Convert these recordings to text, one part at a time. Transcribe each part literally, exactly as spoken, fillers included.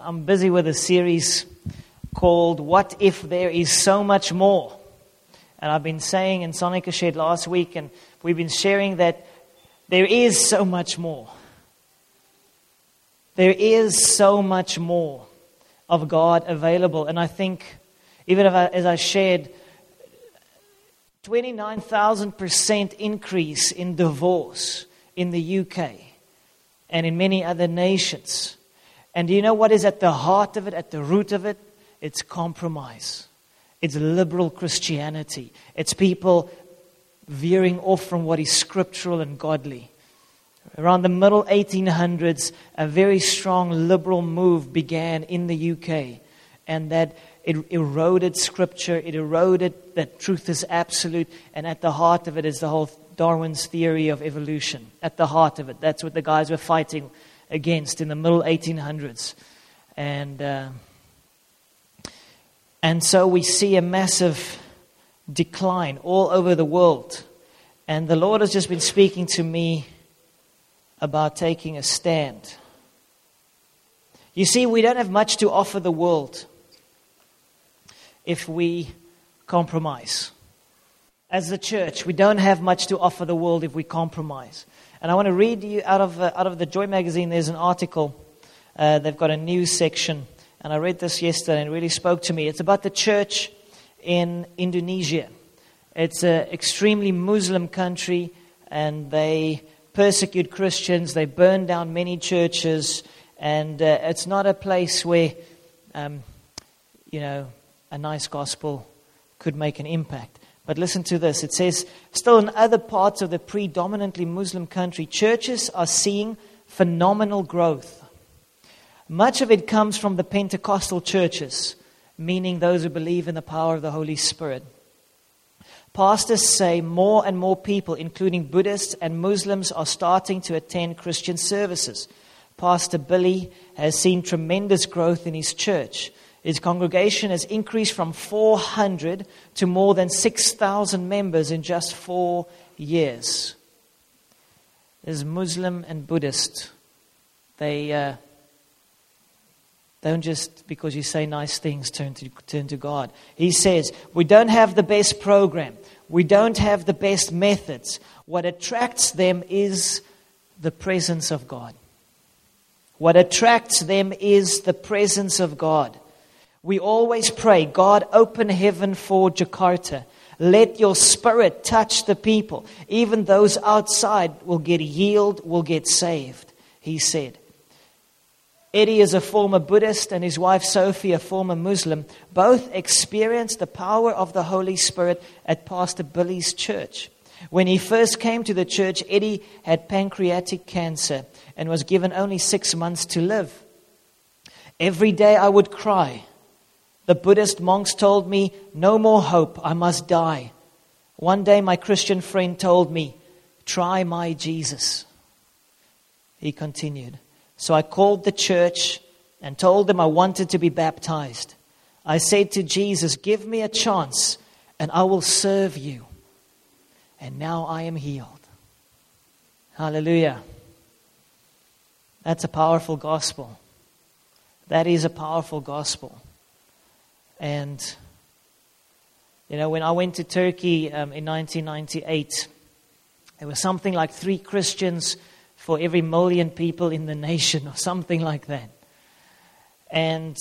I'm busy with a series called What If There Is So Much More? And I've been saying in Sonica Shed last week, and we've been sharing that there is so much more. There is so much more of God available. And I think, even if I, as I shared, twenty-nine thousand percent increase in divorce in the U K and in many other nations. And do you know what is at the heart of it, at the root of it? It's compromise. It's liberal Christianity. It's people veering off from what is scriptural and godly. Around the middle eighteen hundreds, a very strong liberal move began in the U K. And that it eroded scripture, it eroded that truth is absolute. And at the heart of it is the whole Darwin's theory of evolution. At the heart of it. That's what the guys were fighting against in the middle eighteen hundreds. And uh, and so we see a massive decline all over the world. And the Lord has just been speaking to me about taking a stand. You see, we don't have much to offer the world if we compromise. As the church, we don't have much to offer the world if we compromise. And I want to read you out of uh, out of the Joy magazine. There's an article. Uh, they've got a news section. And I read this yesterday and it really spoke to me. It's about the church in Indonesia. It's an extremely Muslim country, and they persecute Christians. They burn down many churches. And uh, it's not a place where, um, you know, a nice gospel could make an impact. But listen to this. It says, still in other parts of the predominantly Muslim country, churches are seeing phenomenal growth. Much of it comes from the Pentecostal churches, meaning those who believe in the power of the Holy Spirit. Pastors say more and more people, including Buddhists and Muslims, are starting to attend Christian services. Pastor Billy has seen tremendous growth in his church. His congregation has increased from four hundred to more than six thousand members in just four years. There's Muslim and Buddhist. They uh, don't just, because you say nice things, turn to, turn to God. He says, we don't have the best program. We don't have the best methods. What attracts them is the presence of God. What attracts them is the presence of God. We always pray, God, open heaven for Jakarta. Let your spirit touch the people. Even those outside will get healed, will get saved, he said. Eddie is a former Buddhist and his wife Sophie, a former Muslim. Both experienced the power of the Holy Spirit at Pastor Billy's church. When he first came to the church, Eddie had pancreatic cancer and was given only six months to live. Every day I would cry. The Buddhist monks told me, no more hope, I must die. One day my Christian friend told me, try my Jesus. He continued. So I called the church and told them I wanted to be baptized. I said to Jesus, give me a chance and I will serve you. And now I am healed. Hallelujah. That's a powerful gospel. That is a powerful gospel. And, you know, when I went to Turkey um, in nineteen ninety-eight, there was something like three Christians for every million people in the nation, or something like that. And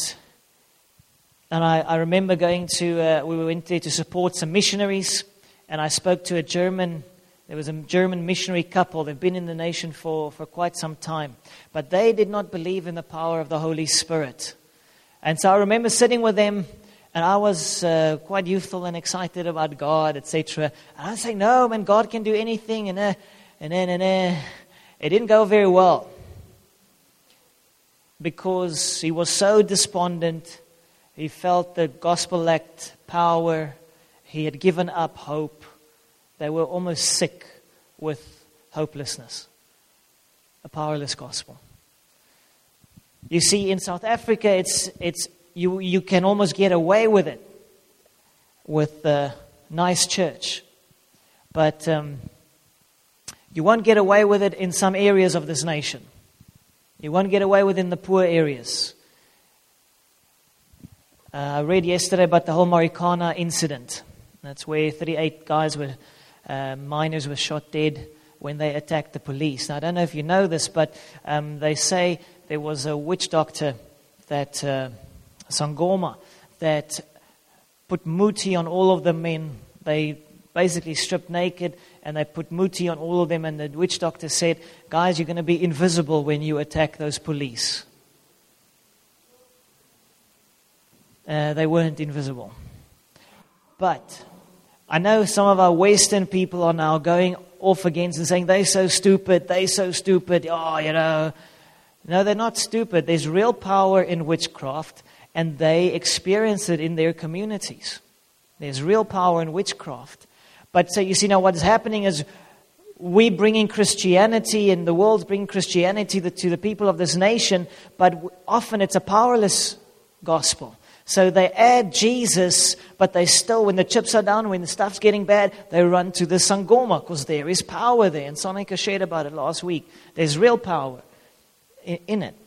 and I, I remember going to, uh, we went there to support some missionaries, and I spoke to a German, there was a German missionary couple. They've been in the nation for, for quite some time. But they did not believe in the power of the Holy Spirit. And so I remember sitting with them, and I was uh, quite youthful and excited about God, et cetera. And I was saying, no, man, God can do anything, and uh, and then, and uh. It didn't go very well because he was so despondent. He felt the gospel lacked power. He had given up hope. They were almost sick with hopelessness. A powerless gospel. You see, in South Africa, it's it's you you can almost get away with it with a nice church, but um, you won't get away with it in some areas of this nation. You won't get away with it in the poor areas. Uh, I read yesterday about the whole Marikana incident. That's where thirty-eight guys were, uh, miners were shot dead when they attacked the police. Now, I don't know if you know this, but um, they say there was a witch doctor, that uh, Sangoma, that put muti on all of the men. They basically stripped naked and they put muti on all of them. And the witch doctor said, guys, you're going to be invisible when you attack those police. Uh, they weren't invisible. But I know some of our Western people are now going off against and saying, they're so stupid, they're so stupid, oh, you know. No, they're not stupid. There's real power in witchcraft, and they experience it in their communities. There's real power in witchcraft. But so you see now what's happening is we bringing Christianity, and the world's bringing Christianity to the people of this nation, but often it's a powerless gospel. So they add Jesus, but they still, when the chips are down, when the stuff's getting bad, they run to the Sangoma because there is power there. And Sonika shared about it last week. There's real power in, in it.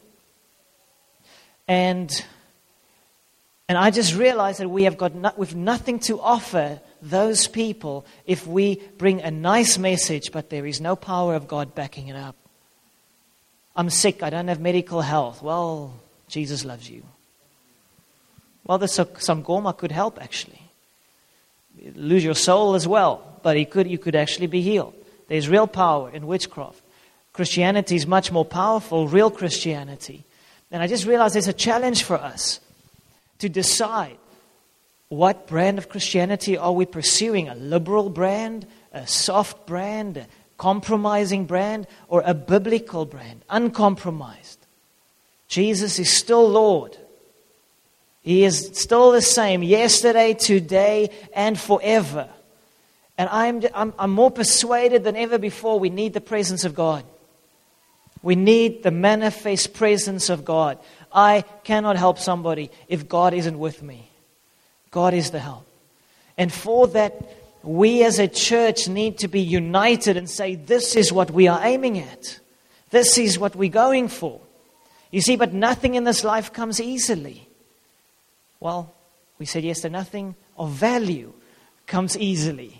And and I just realized that we have got no, we've nothing to offer those people if we bring a nice message, but there is no power of God backing it up. I'm sick, I don't have medical health. Well, Jesus loves you. Well, the Sangoma could help actually. You lose your soul as well, but he could, you could actually be healed. There's real power in witchcraft. Christianity is much more powerful, real Christianity. And I just realized there's a challenge for us to decide what brand of Christianity are we pursuing? A liberal brand, a soft brand, a compromising brand, or a biblical brand, uncompromised? Jesus is still Lord. He is still the same yesterday, today, and forever. And I'm, I'm, I'm more persuaded than ever before we need the presence of God. We need the manifest presence of God. I cannot help somebody if God isn't with me. God is the help. And for that, we as a church need to be united and say, this is what we are aiming at. This is what we're going for. You see, but nothing in this life comes easily. Well, we said yesterday, nothing of value comes easily.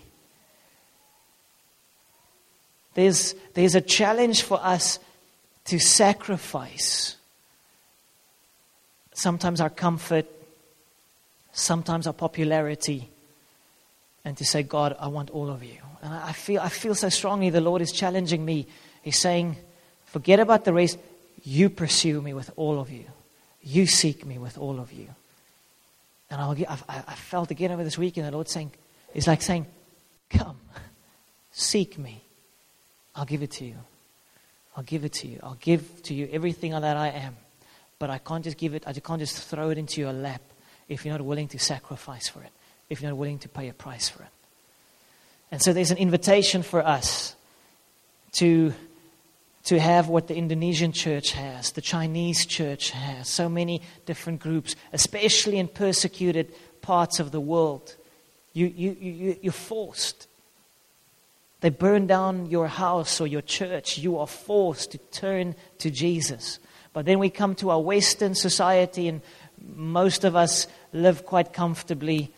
There's, there's a challenge for us to sacrifice. Sometimes our comfort, sometimes our popularity, and to say, God, I want all of you. And I feel, I feel so strongly the Lord is challenging me. He's saying, forget about the rest. You pursue me with all of you. You seek me with all of you. And I'll get, I, I felt again over this weekend, the Lord saying, He's like saying, come, seek me. I'll give it to you. I'll give it to you. I'll give to you everything that I am. But I can't just give it, I can't just throw it into your lap if you're not willing to sacrifice for it, if you're not willing to pay a price for it. And so there's an invitation for us to to have what the Indonesian church has, the Chinese church has, so many different groups, especially in persecuted parts of the world. You, you, you, you're forced. They burn down your house or your church. You are forced to turn to Jesus. But then we come to our Western society, and most of us live quite comfortably.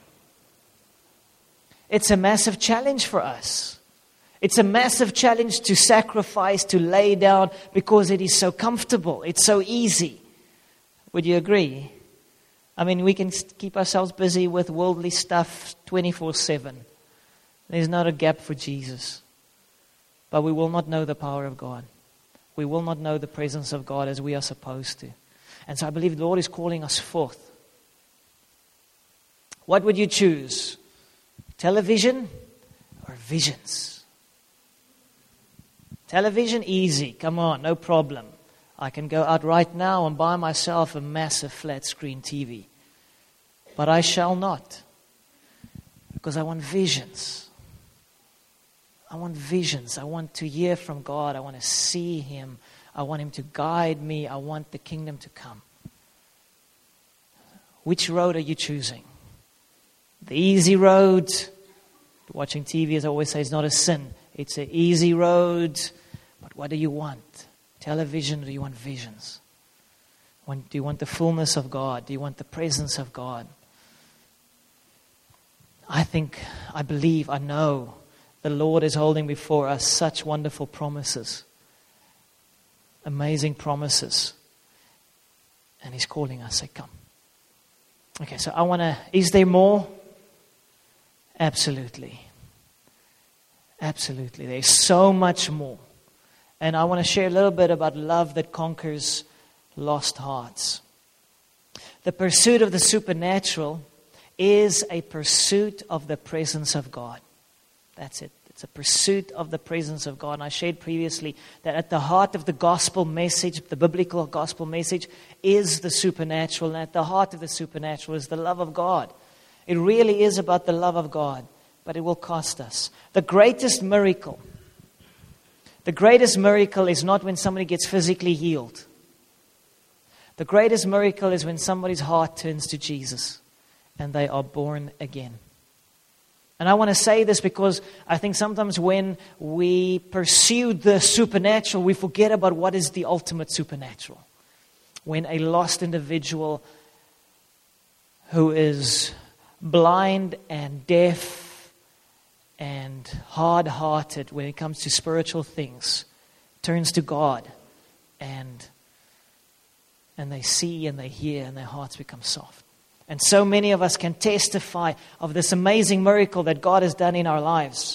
It's a massive challenge for us. It's a massive challenge to sacrifice, to lay down, because it is so comfortable. It's so easy. Would you agree? I mean, we can keep ourselves busy with worldly stuff twenty-four seven. There's not a gap for Jesus. But we will not know the power of God. We will not know the presence of God as we are supposed to. And so I believe the Lord is calling us forth. What would you choose? Television or visions? Television, easy. Come on, no problem. I can go out right now and buy myself a massive flat screen T V. But I shall not. Because I want visions. I want visions. I want to hear from God. I want to see Him. I want Him to guide me. I want the kingdom to come. Which road are you choosing? The easy road. Watching T V, as I always say, is not a sin. It's an easy road. But what do you want? Television, or do you want visions? Want, do you want the fullness of God? Do you want the presence of God? I think, I believe, I know the Lord is holding before us such wonderful promises. Amazing promises. And He's calling us, say, come. Okay, so I want to, is there more? Absolutely. Absolutely. There's so much more. And I want to share a little bit about love that conquers lost hearts. The pursuit of the supernatural is a pursuit of the presence of God. That's it. It's a pursuit of the presence of God. And I shared previously that at the heart of the gospel message, the biblical gospel message, is the supernatural. And at the heart of the supernatural is the love of God. It really is about the love of God, but it will cost us. The greatest miracle, the greatest miracle is not when somebody gets physically healed. The greatest miracle is when somebody's heart turns to Jesus and they are born again. And I want to say this because I think sometimes when we pursue the supernatural, we forget about what is the ultimate supernatural. When a lost individual who is blind and deaf and hard-hearted when it comes to spiritual things turns to God and, and they see and they hear and their hearts become soft. And so many of us can testify of this amazing miracle that God has done in our lives.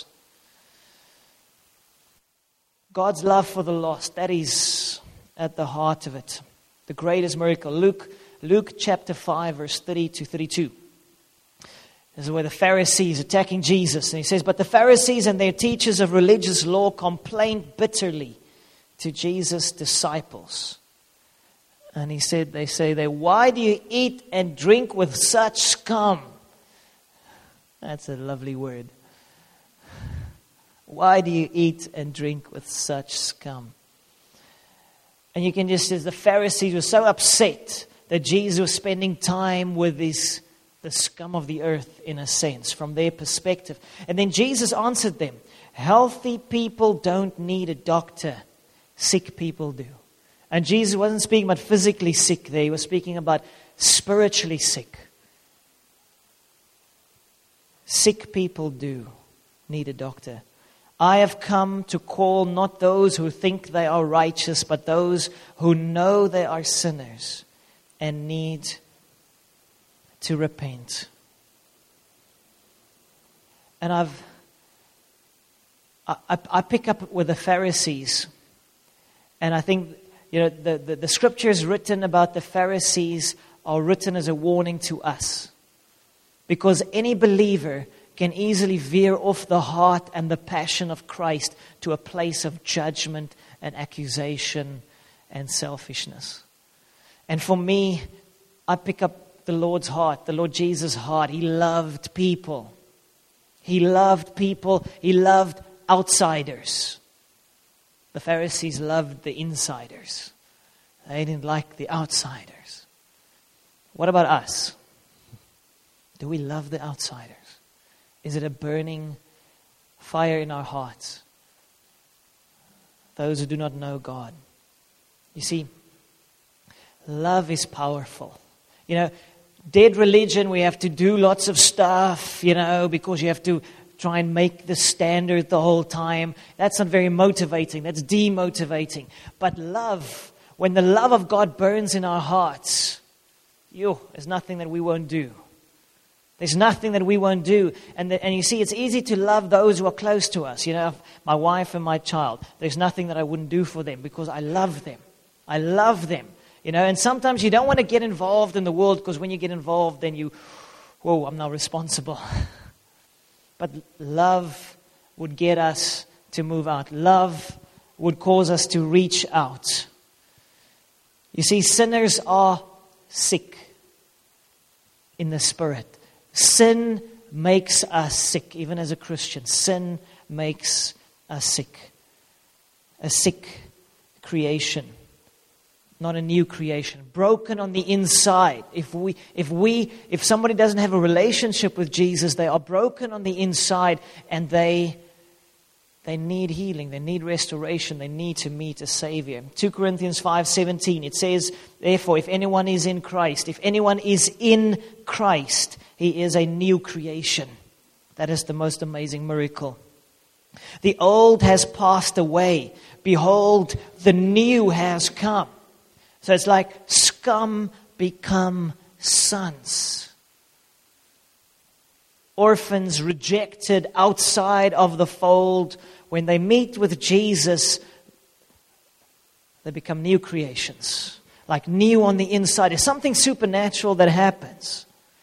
God's love for the lost, that is at the heart of it. The greatest miracle. Luke, Luke chapter five, verse thirty to thirty-two. This is where the Pharisees attacking Jesus. And he says, but the Pharisees and their teachers of religious law complained bitterly to Jesus' disciples. And he said, they say, they, why do you eat and drink with such scum? That's a lovely word. Why do you eat and drink with such scum? And you can just, as the Pharisees were so upset that Jesus was spending time with these, the scum of the earth, in a sense, from their perspective. And then Jesus answered them, healthy people don't need a doctor, sick people do. And Jesus wasn't speaking about physically sick there. He was speaking about spiritually sick. Sick people do need a doctor. I have come to call not those who think they are righteous, but those who know they are sinners and need to repent. And I've I, I, I pick up with the Pharisees, and I think, you know, the, the, the scriptures written about the Pharisees are written as a warning to us. Because any believer can easily veer off the heart and the passion of Christ to a place of judgment and accusation and selfishness. And for me, I pick up the Lord's heart, the Lord Jesus' heart. He loved people. He loved people. He loved outsiders. The Pharisees loved the insiders. They didn't like the outsiders. What about us? Do we love the outsiders? Is it a burning fire in our hearts? Those who do not know God. You see, love is powerful. You know, dead religion, we have to do lots of stuff, you know, because you have to try and make the standard the whole time. That's not very motivating. That's demotivating. But love, when the love of God burns in our hearts, yo, there's nothing that we won't do. There's nothing that we won't do. And the, and you see, it's easy to love those who are close to us. You know, my wife and my child. There's nothing that I wouldn't do for them because I love them. I love them. You know, and sometimes you don't want to get involved in the world because when you get involved, then you, whoa, I'm now responsible. But love would get us to move out. Love would cause us to reach out. You see, sinners are sick in the spirit. Sin makes us sick, even as a Christian. Sin makes us sick. A sick creation, not a new creation. Broken on the inside. If we, if we, if somebody doesn't have a relationship with Jesus, they are broken on the inside, and they, They need healing. They need restoration. They need to meet a Savior. Second Corinthians five seventeen, it says, therefore, if anyone is in Christ, if anyone is in Christ, he is a new creation. That is the most amazing miracle. The old has passed away. Behold, the new has come. So it's like scum become sons. Orphans rejected outside of the fold. When they meet with Jesus, they become new creations. Like new on the inside. There's something supernatural that happens.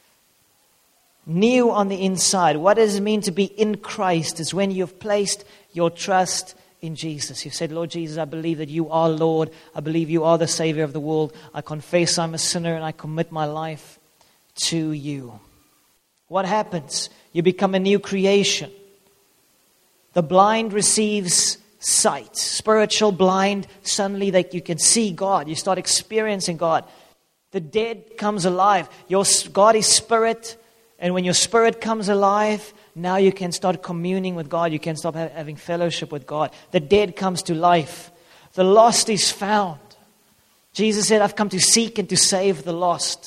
New on the inside. What does it mean to be in Christ? Is when you've placed your trust in Jesus. You've said, Lord Jesus, I believe that you are Lord. I believe you are the Savior of the world. I confess I'm a sinner and I commit my life to you. What happens? You become a new creation. The blind receives sight. Spiritual blind, suddenly they, you can see God. You start experiencing God. The dead comes alive. Your God is spirit. And when your spirit comes alive, now you can start communing with God. You can start ha- having fellowship with God. The dead comes to life. The lost is found. Jesus said, I've come to seek and to save the lost.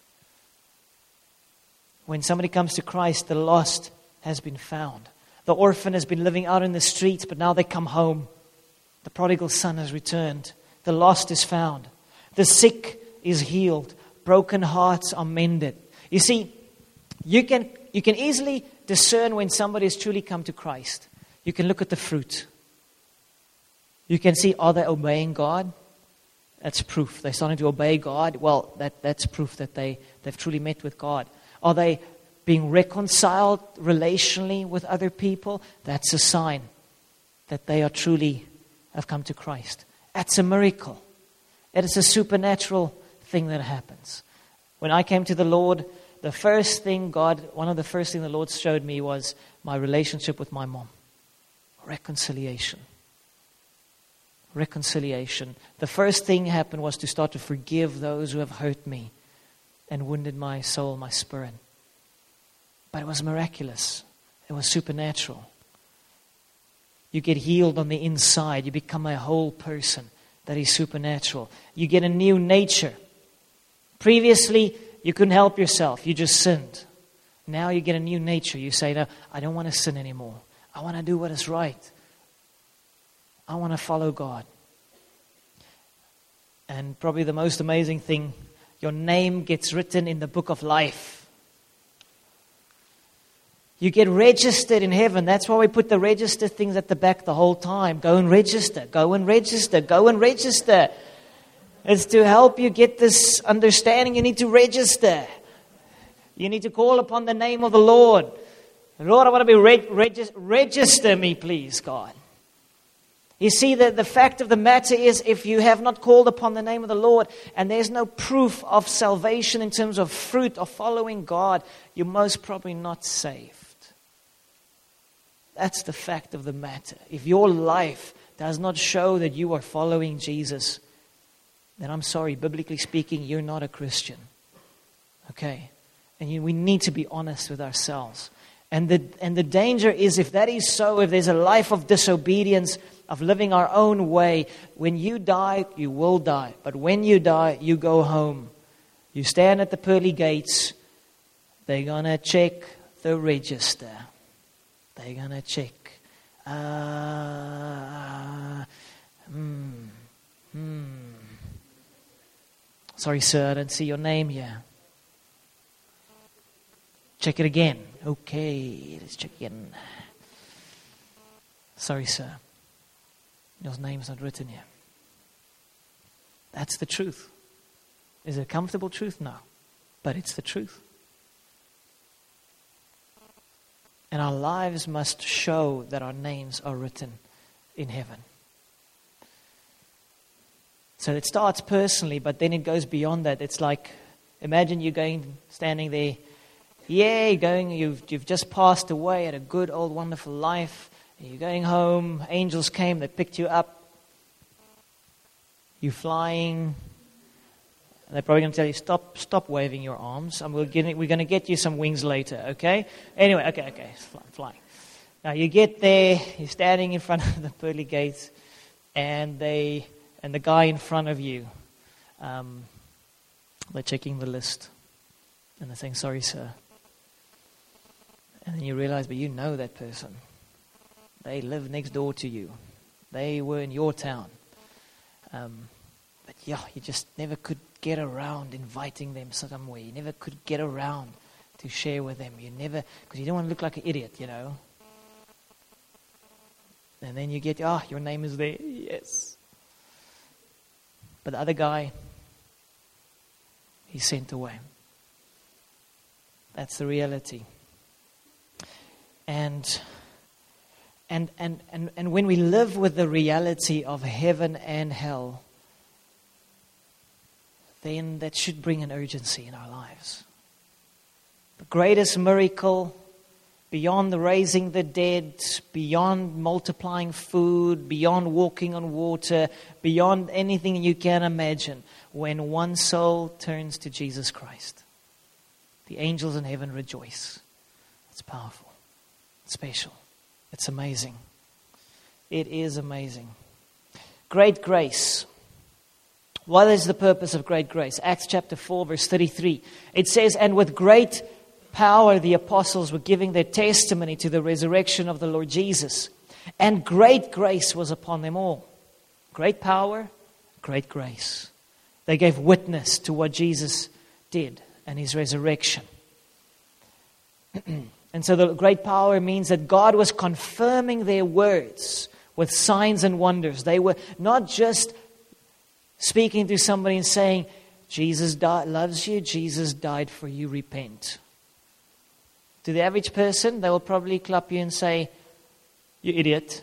When somebody comes to Christ, the lost has been found. The orphan has been living out in the streets, but now they come home. The prodigal son has returned. The lost is found. The sick is healed. Broken hearts are mended. You see, you can you can easily discern when somebody has truly come to Christ. You can look at the fruit. You can see, are they obeying God? That's proof. They're starting to obey God. Well, that, that's proof that they, they've truly met with God. Are they being reconciled relationally with other people? That's a sign that they are truly have come to Christ. That's a miracle. It is a supernatural thing that happens. When I came to the Lord, the first thing God, one of the first things the Lord showed me was my relationship with my mom. Reconciliation. Reconciliation. The first thing happened was to start to forgive those who have hurt me and wounded my soul, my spirit. But it was miraculous. It was supernatural. You get healed on the inside. You become a whole person. That is supernatural. You get a new nature. Previously, you couldn't help yourself. You just sinned. Now you get a new nature. You say, no, I don't want to sin anymore. I want to do what is right. I want to follow God. And probably the most amazing thing, your name gets written in the book of life. You get registered in heaven. That's why we put the register things at the back the whole time. Go and register. Go and register. Go and register. It's to help you get this understanding. You need to register. You need to call upon the name of the Lord. Lord, I want to be reg- regis- register me, please, God. You see, the, the fact of the matter is, if you have not called upon the name of the Lord, and there's no proof of salvation in terms of fruit of following God, you're most probably not saved. That's the fact of the matter. If your life does not show that you are following Jesus, then I'm sorry, biblically speaking, you're not a Christian. Okay? And you, we need to be honest with ourselves. And the, and the danger is, if that is so, if there's a life of disobedience, of living our own way, when you die, you will die. But when you die, you go home. You stand at the pearly gates. They're going to check the register. They're going to check. Uh, hmm, hmm. Sorry, sir, I don't see your name here. Check it again. Okay, let's check again. Sorry, sir. Your name's not written here. That's the truth. Is it a comfortable truth? No. But it's the truth. And our lives must show that our names are written in heaven. So it starts personally, but then it goes beyond that. It's like, imagine you going, standing there, yay, going, you've, you've just passed away, had a good, old, wonderful life. You're going home, angels came, they picked you up. You're flying. They're probably going to tell you, stop stop waving your arms. And we're, getting, we're going to get you some wings later, okay? Anyway, okay, okay, flying. Now you get there, you're standing in front of the pearly gates, and they and the guy in front of you, um, they're checking the list, and they're saying, "Sorry, sir." And then you realize, but you know that person. They live next door to you. They were in your town. Um, but yeah, you just never could get around inviting them somewhere. You never could get around to share with them. You never, because you don't want to look like an idiot, you know. And then you get, ah, oh, your name is there. Yes. But the other guy, he's sent away. That's the reality. And and and and and when we live with the reality of heaven and hell, then that should bring an urgency in our lives. The greatest miracle, beyond the raising the dead, beyond multiplying food, beyond walking on water, beyond anything you can imagine, when one soul turns to Jesus Christ, the angels in heaven rejoice. It's powerful. It's special. It's amazing. It is amazing. Great grace. What is the purpose of great grace? Acts chapter four, verse thirty-three. It says, "And with great power the apostles were giving their testimony to the resurrection of the Lord Jesus. And great grace was upon them all." Great power, great grace. They gave witness to what Jesus did and His resurrection. And so the great power means that God was confirming their words with signs and wonders. They were not just speaking to somebody and saying, "Jesus died, loves you, Jesus died for you, repent." To the average person, they will probably clap you and say, "You idiot."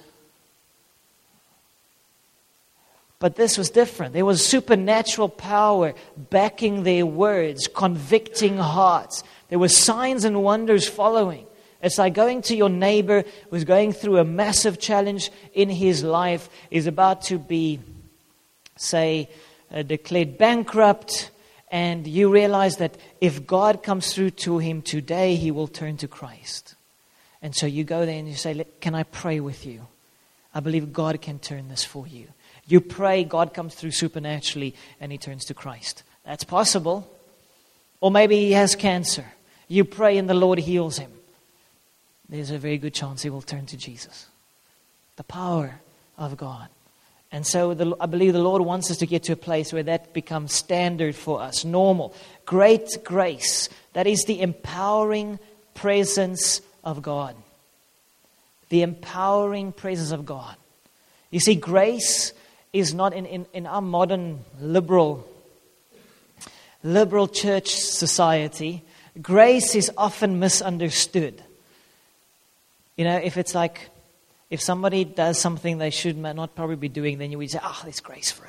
But this was different. There was supernatural power backing their words, convicting hearts. There were signs and wonders following. It's like going to your neighbor who's going through a massive challenge in his life, is about to be, say, uh, declared bankrupt, and you realize that if God comes through to him today, he will turn to Christ. And so you go there and you say, "Can I pray with you? I believe God can turn this for you." You pray, God comes through supernaturally, and he turns to Christ. That's possible. Or maybe he has cancer. You pray and the Lord heals him. There's a very good chance he will turn to Jesus. The power of God. And so the, I believe the Lord wants us to get to a place where that becomes standard for us, normal. Great grace. That is the empowering presence of God. The empowering presence of God. You see, grace is not in, in, in our modern liberal, liberal church society. Grace is often misunderstood. You know, if it's like, if somebody does something they should not probably be doing, then you would say, "Ah, oh, there's grace for it."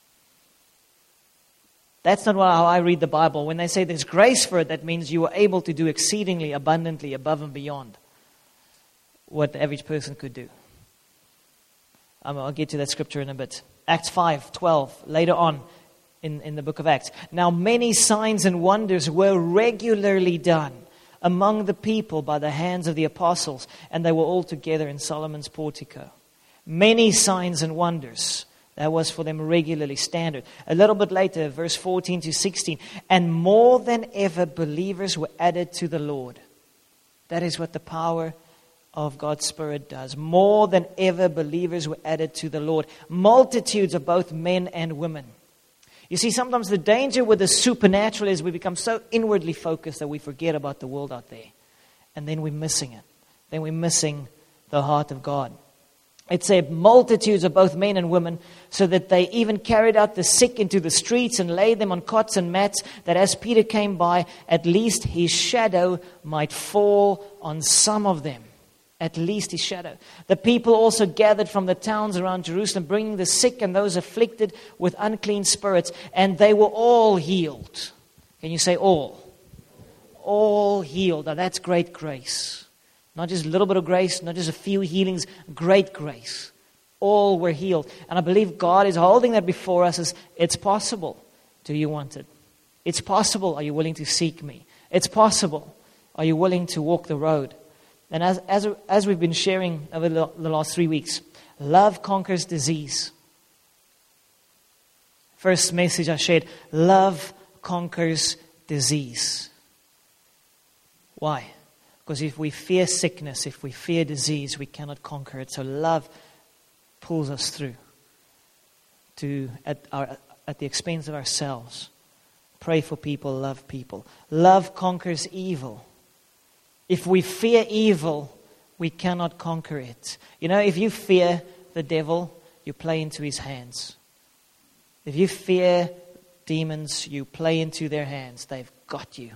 That's not how I read the Bible. When they say there's grace for it, that means you are able to do exceedingly abundantly above and beyond what the average person could do. Um, I'll get to that scripture in a bit. Acts five twelve, later on in, in the book of Acts. "Now many signs and wonders were regularly done among the people by the hands of the apostles, and they were all together in Solomon's portico." Many signs and wonders. That was for them regularly standard. A little bit later, verse fourteen to sixteen. "And more than ever believers were added to the Lord." That is what the power of God's Spirit does. More than ever believers were added to the Lord. Multitudes of both men and women. You see, sometimes the danger with the supernatural is we become so inwardly focused that we forget about the world out there. And then we're missing it. Then we're missing the heart of God. It said multitudes of both men and women, so that they even carried out the sick into the streets and laid them on cots and mats, that as Peter came by, at least his shadow might fall on some of them. At least his shadow. The people also gathered from the towns around Jerusalem, bringing the sick and those afflicted with unclean spirits, and they were all healed. Can you say all? All healed. Now that's great grace. Not just a little bit of grace, not just a few healings, great grace. All were healed. And I believe God is holding that before us as, it's possible. Do you want it? It's possible. Are you willing to seek me? It's possible. Are you willing to walk the road? And as, as, as we've been sharing over the, the last three weeks, love conquers disease. First message I shared, love conquers disease. Why? Because if we fear sickness, if we fear disease, we cannot conquer it. So love pulls us through to at, our, at the expense of ourselves. Pray for people, love people. Love conquers evil. If we fear evil, we cannot conquer it. You know, if you fear the devil, you play into his hands. If you fear demons, you play into their hands. They've got you.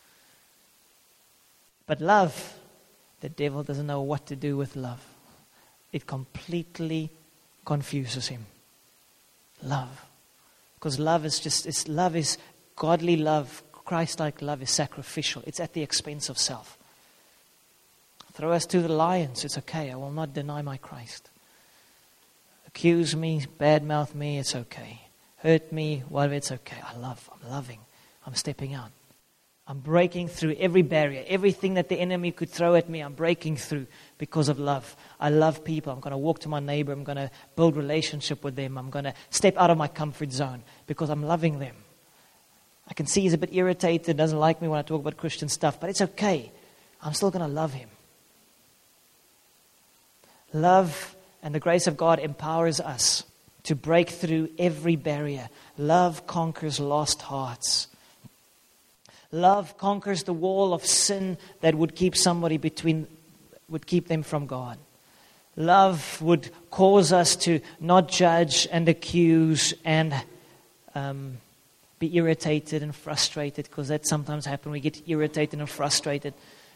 But love, the devil doesn't know what to do with love. It completely confuses him. Love. Because love is just, it's, love is godly love. Christ-like love is sacrificial. It's at the expense of self. Throw us to the lions. It's okay. I will not deny my Christ. Accuse me, badmouth me. It's okay. Hurt me, whatever. It's okay. I love. I'm loving. I'm stepping out. I'm breaking through every barrier. Everything that the enemy could throw at me, I'm breaking through because of love. I love people. I'm going to walk to my neighbor. I'm going to build relationship with them. I'm going to step out of my comfort zone because I'm loving them. I can see he's a bit irritated, doesn't like me when I talk about Christian stuff, but it's okay. I'm still going to love him. Love and the grace of God empowers us to break through every barrier. Love conquers lost hearts. Love conquers the wall of sin that would keep somebody between, would keep them from God. Love would cause us to not judge and accuse and um, be irritated and frustrated, because that sometimes happens. We get irritated and frustrated.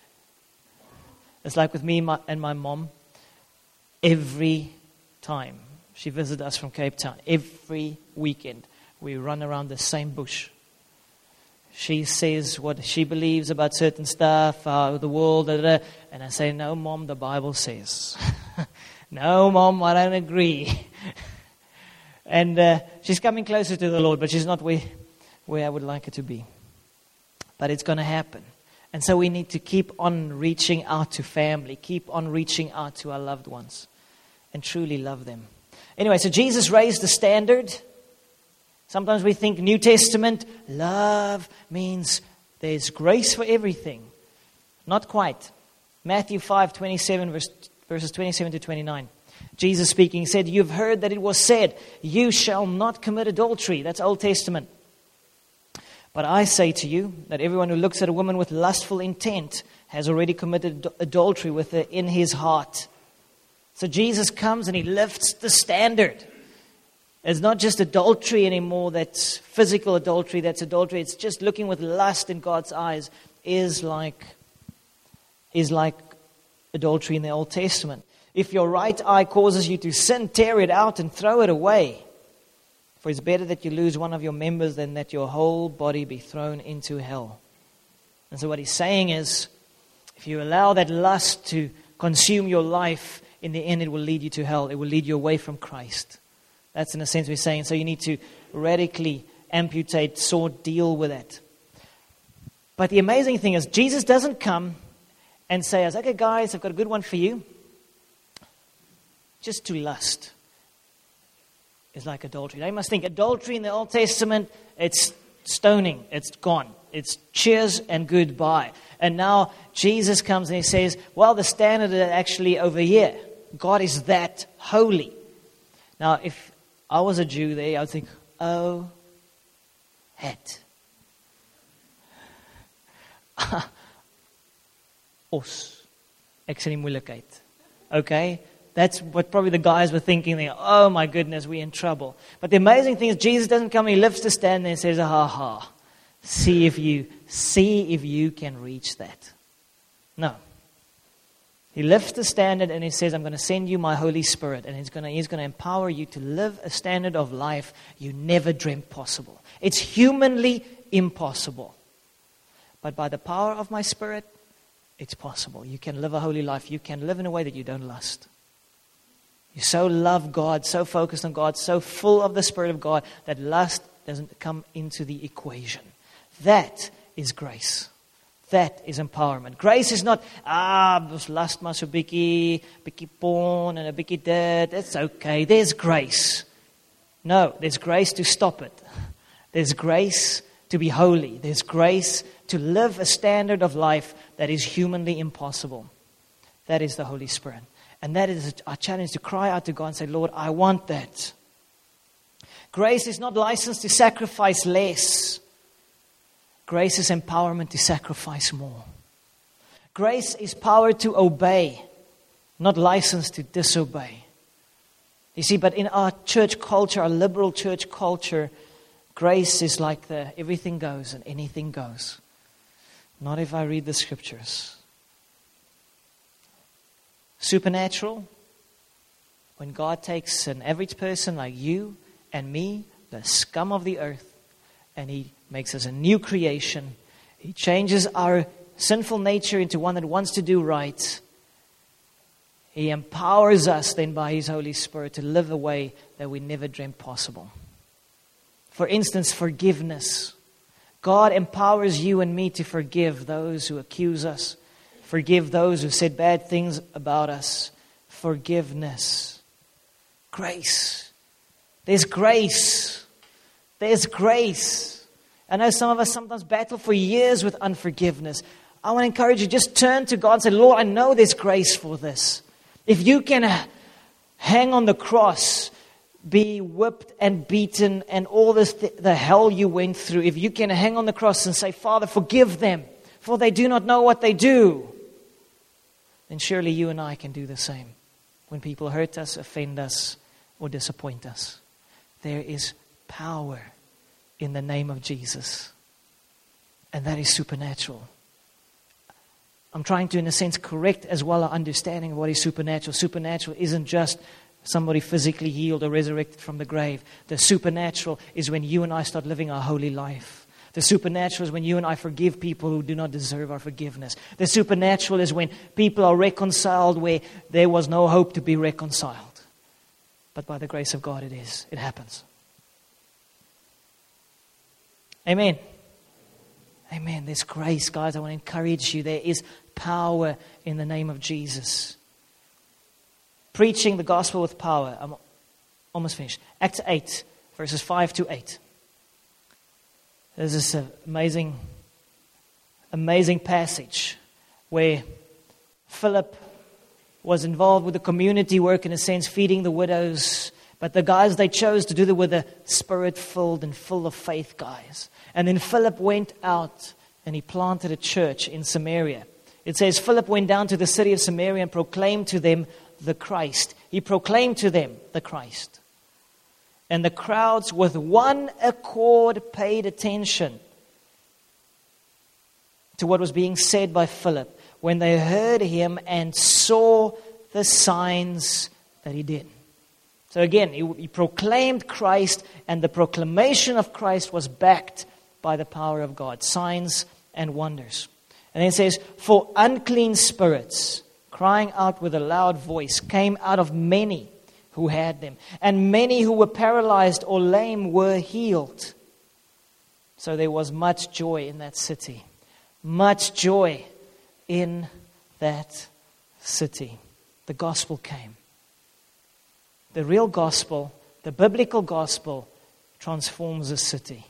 It's like with me and my mom. Every time she visited us from Cape Town, every weekend, we run around the same bush. She says what she believes about certain stuff, uh, the world, da, da, da. And I say, no, Mom, the Bible says. No, Mom, I don't agree. And uh, she's coming closer to the Lord, but she's not where, where I would like her to be. But it's going to happen. And so we need to keep on reaching out to family, keep on reaching out to our loved ones, and truly love them. Anyway, so Jesus raised the standard. Sometimes we think New Testament, love means there's grace for everything. Not quite. Matthew five twenty-seven, verse, verses twenty-seven to twenty-nine. Jesus speaking said, you've heard that it was said, you shall not commit adultery. That's Old Testament. But I say to you that everyone who looks at a woman with lustful intent has already committed adultery with her in his heart. So Jesus comes and he lifts the standard. It's not just adultery anymore that's physical adultery, that's adultery. It's just looking with lust in God's eyes is like, is like adultery in the Old Testament. If your right eye causes you to sin, tear it out and throw it away. For it's better that you lose one of your members than that your whole body be thrown into hell. And so what he's saying is, if you allow that lust to consume your life, in the end it will lead you to hell. It will lead you away from Christ. That's in a sense we're saying. So you need to radically amputate, sort, deal with it. But the amazing thing is, Jesus doesn't come and say, okay guys, I've got a good one for you. Just to lust is like adultery. Now you must think, adultery in the Old Testament, it's stoning, it's gone. It's cheers and goodbye. And now Jesus comes and he says, well, the standard is actually over here. God is that holy. Now, if I was a Jew there, I would think, oh, het. Os. Ek sien die moeilikheid. Okay? That's what probably the guys were thinking there. Oh my goodness, we're in trouble. But the amazing thing is Jesus doesn't come and he lifts the stand and says, ha ha. See if you, see if you can reach that. No. He lifts the standard and he says, I'm going to send you my Holy Spirit. And he's going to, he's going to empower you to live a standard of life you never dreamt possible. It's humanly impossible. But by the power of my Spirit, it's possible. You can live a holy life. You can live in a way that you don't lust. You so love God, so focused on God, so full of the Spirit of God that lust doesn't come into the equation. That is grace. That is empowerment. Grace is not, ah, ons last maar so bietjie, bietjie porn and a bietjie dit. It's okay. There's grace. No, there's grace to stop it. There's grace to be holy. There's grace to live a standard of life that is humanly impossible. That is the Holy Spirit. And that is our challenge, to cry out to God and say, Lord, I want that. Grace is not license to sacrifice less. Grace is empowerment to sacrifice more. Grace is power to obey, not license to disobey. You see, but in our church culture, our liberal church culture, grace is like the everything goes and anything goes. Not if I read the scriptures. Supernatural, when God takes an average person like you and me, the scum of the earth, and He makes us a new creation. He changes our sinful nature into one that wants to do right. He empowers us then by His Holy Spirit to live a way that we never dreamed possible. For instance, forgiveness. God empowers you and me to forgive those who accuse us. Forgive those who said bad things about us. Forgiveness. Grace. There's grace. There's grace. I know some of us sometimes battle for years with unforgiveness. I want to encourage you, just turn to God and say, Lord, I know there's grace for this. If you can hang on the cross, be whipped and beaten and all this th- the hell you went through, if you can hang on the cross and say, Father, forgive them, for they do not know what they do, then surely you and I can do the same when people hurt us, offend us, or disappoint us. There is power in the name of Jesus. And that is supernatural. I'm trying to, in a sense, correct as well our understanding of what is supernatural. Supernatural isn't just somebody physically healed or resurrected from the grave. The supernatural is when you and I start living our holy life. The supernatural is when you and I forgive people who do not deserve our forgiveness. The supernatural is when people are reconciled where there was no hope to be reconciled. But by the grace of God it is. It happens. Amen. Amen. There's grace, guys. I want to encourage you. There is power in the name of Jesus. Preaching the gospel with power. I'm almost finished. Acts eight, verses five to eight. There's this amazing, amazing passage where Philip was involved with the community work, in a sense, feeding the widows. But the guys they chose to do it were the Spirit-filled and full of faith guys. And then Philip went out and he planted a church in Samaria. It says Philip went down to the city of Samaria and proclaimed to them the Christ. He proclaimed to them the Christ. And the crowds with one accord paid attention to what was being said by Philip when they heard him and saw the signs that he did. So again, he, he proclaimed Christ, and the proclamation of Christ was backed by the power of God. Signs and wonders. And then it says, for unclean spirits, crying out with a loud voice, came out of many who had them. And many who were paralyzed or lame were healed. So there was much joy in that city. Much joy in that city. The gospel came. The real gospel, the biblical gospel, transforms a city.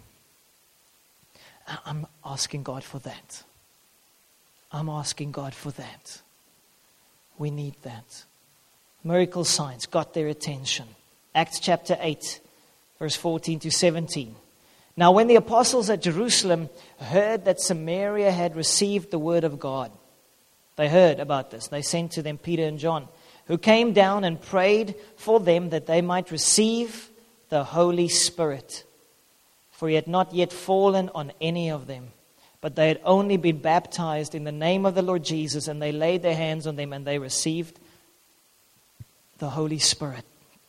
I'm asking God for that. I'm asking God for that. We need that. Miracle signs got their attention. Acts chapter eight, verse fourteen to seventeen. Now when the apostles at Jerusalem heard that Samaria had received the word of God, they heard about this. They sent to them Peter and John, who came down and prayed for them that they might receive the Holy Spirit. For he had not yet fallen on any of them, but they had only been baptized in the name of the Lord Jesus, and they laid their hands on them and they received the Holy Spirit.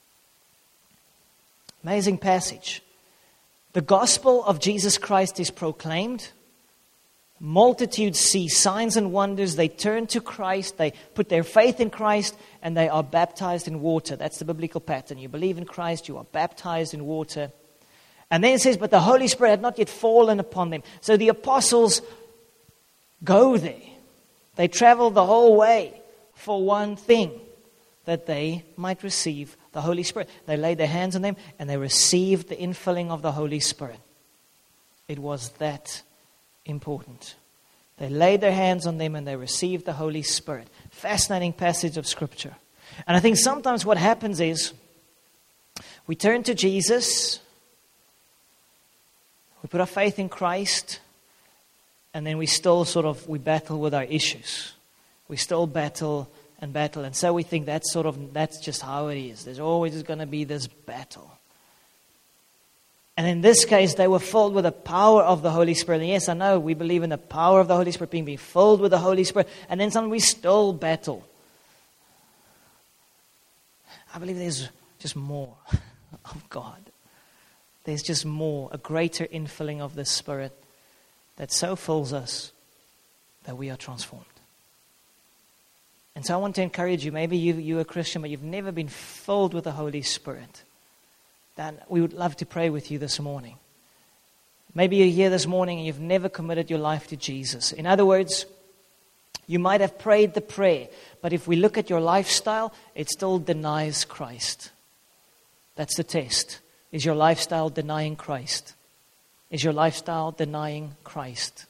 Amazing passage. The gospel of Jesus Christ is proclaimed. Multitudes see signs and wonders. They turn to Christ. They put their faith in Christ and they are baptized in water. That's the biblical pattern. You believe in Christ, you are baptized in water. And then it says, but the Holy Spirit had not yet fallen upon them. So the apostles go there. They traveled the whole way for one thing, that they might receive the Holy Spirit. They laid their hands on them and they received the infilling of the Holy Spirit. It was that important. They laid their hands on them and they received the Holy Spirit. Fascinating passage of Scripture. And I think sometimes what happens is we turn to Jesus, we put our faith in Christ, and then we still sort of, we battle with our issues. We still battle and battle. And so we think that's sort of, that's just how it is. There's always going to be this battle. And in this case, they were filled with the power of the Holy Spirit. And yes, I know we believe in the power of the Holy Spirit, being, being filled with the Holy Spirit. And then sometimes we still battle. I believe there's just more of God. There's just more, a greater infilling of the Spirit that so fills us that we are transformed. And so I want to encourage you, maybe you, you're a Christian, but you've never been filled with the Holy Spirit. Then we would love to pray with you this morning. Maybe you're here this morning and you've never committed your life to Jesus. In other words, you might have prayed the prayer, but if we look at your lifestyle, it still denies Christ. That's the test. Is your lifestyle denying Christ? Is your lifestyle denying Christ?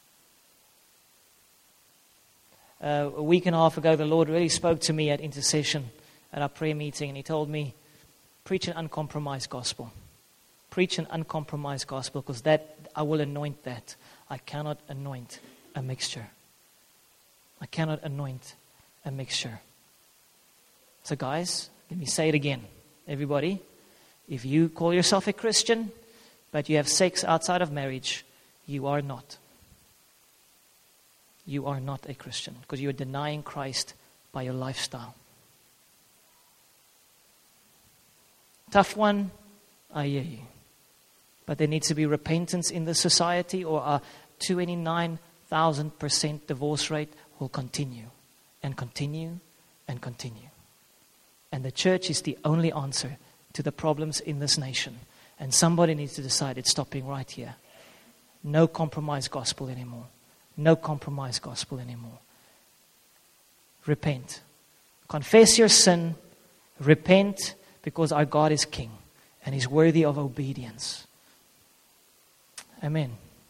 Uh, a week and a half ago, the Lord really spoke to me at intercession at our prayer meeting, and He told me, preach an uncompromised gospel. Preach an uncompromised gospel, because that I will anoint that. I cannot anoint a mixture. I cannot anoint a mixture. So guys, let me say it again. Everybody, if you call yourself a Christian, but you have sex outside of marriage, you are not. You are not a Christian, because you are denying Christ by your lifestyle. Tough one, I hear you. But there needs to be repentance in the society, or our twenty-nine thousand percent divorce rate will continue and continue and continue. And the church is the only answer to the problems in this nation. And somebody needs to decide it's stopping right here. No compromise gospel anymore. No compromise gospel anymore. Repent. Confess your sin. Repent, because our God is King and He's worthy of obedience. Amen.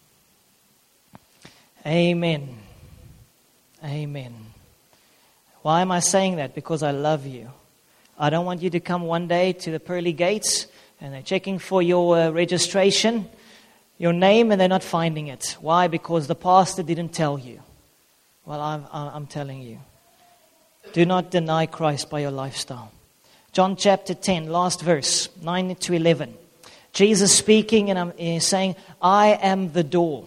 Amen. Amen. Why am I saying that? Because I love you. I don't want you to come one day to the pearly gates and they're checking for your uh, registration, your name, and they're not finding it. Why? Because the pastor didn't tell you. Well, I'm, I'm telling you. Do not deny Christ by your lifestyle. John chapter ten, last verse, nine to eleven. Jesus speaking, and I'm saying, I am the door.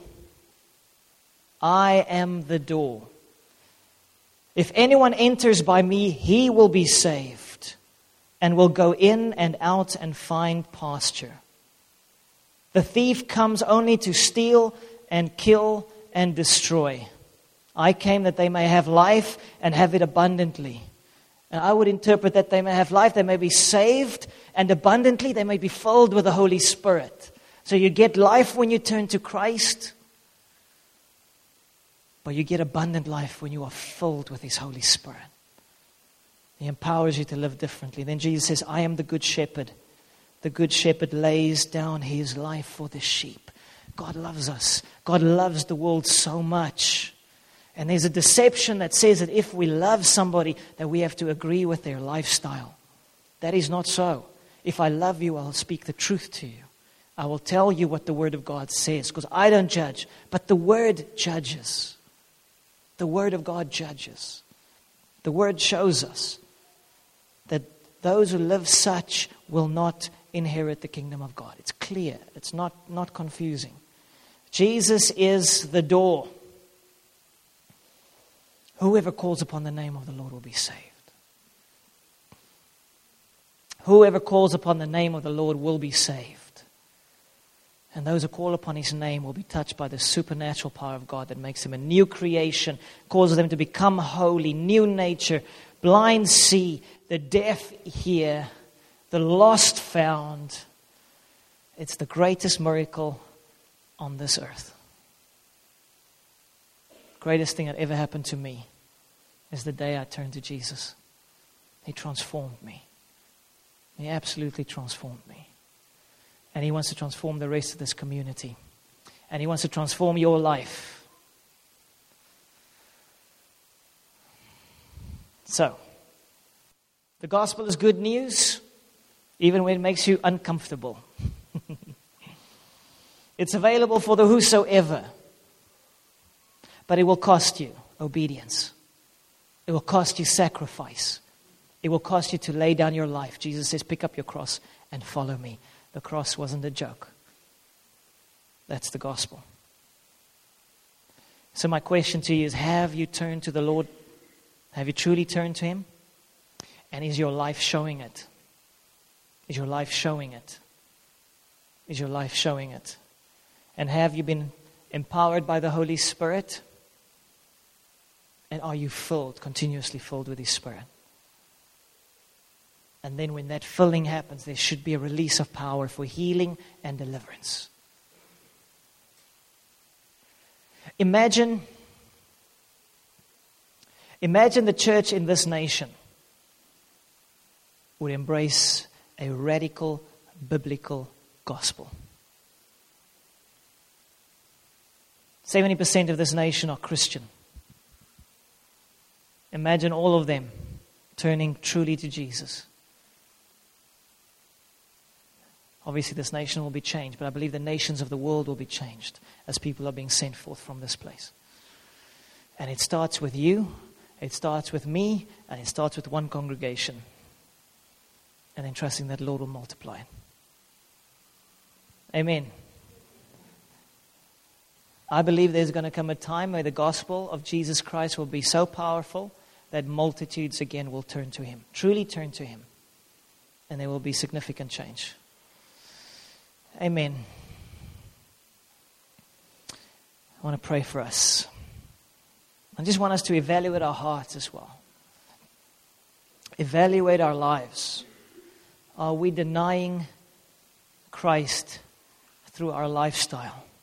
I am the door. If anyone enters by me, he will be saved, and will go in and out and find pasture. The thief comes only to steal and kill and destroy. I came that they may have life and have it abundantly. And I would interpret that they may have life, they may be saved, and abundantly they may be filled with the Holy Spirit. So you get life when you turn to Christ, but you get abundant life when you are filled with His Holy Spirit. He empowers you to live differently. Then Jesus says, I am the good shepherd. The good shepherd lays down his life for the sheep. God loves us. God loves the world so much. And there's a deception that says that if we love somebody, that we have to agree with their lifestyle. That is not so. If I love you, I'll speak the truth to you. I will tell you what the Word of God says, because I don't judge, but the Word judges. The Word of God judges. The Word shows us that those who live such will not inherit the kingdom of God. It's clear. It's not, not confusing. Jesus is the door. Whoever calls upon the name of the Lord will be saved. Whoever calls upon the name of the Lord will be saved. And those who call upon His name will be touched by the supernatural power of God that makes them a new creation, causes them to become holy, new nature, blind see, the deaf hear, the lost found. It's the greatest miracle on this earth. greatest thing that ever happened to me is the day I turned to Jesus. He transformed me. He absolutely transformed me. And He wants to transform the rest of this community. And He wants to transform your life. So, the gospel is good news, even when it makes you uncomfortable. It's available for the whosoever. But it will cost you obedience. It will cost you sacrifice. It will cost you to lay down your life. Jesus says, pick up your cross and follow me. The cross wasn't a joke. That's the gospel. So my question to you is, have you turned to the Lord? Have you truly turned to Him? And is your life showing it? Is your life showing it? Is your life showing it? And have you been empowered by the Holy Spirit? And are you filled, continuously filled with His Spirit? And then when that filling happens, there should be a release of power for healing and deliverance. Imagine, imagine the church in this nation would embrace a radical biblical gospel. seventy percent of this nation are Christian. Imagine all of them turning truly to Jesus. Obviously, this nation will be changed, but I believe the nations of the world will be changed as people are being sent forth from this place. And it starts with you, it starts with me, and it starts with one congregation. And then trusting that the Lord will multiply it. Amen. I believe there's going to come a time where the gospel of Jesus Christ will be so powerful that multitudes again will turn to Him, truly turn to Him. And there will be significant change. Amen. I want to pray for us. I just want us to evaluate our hearts as well. Evaluate our lives. Are we denying Christ through our lifestyle?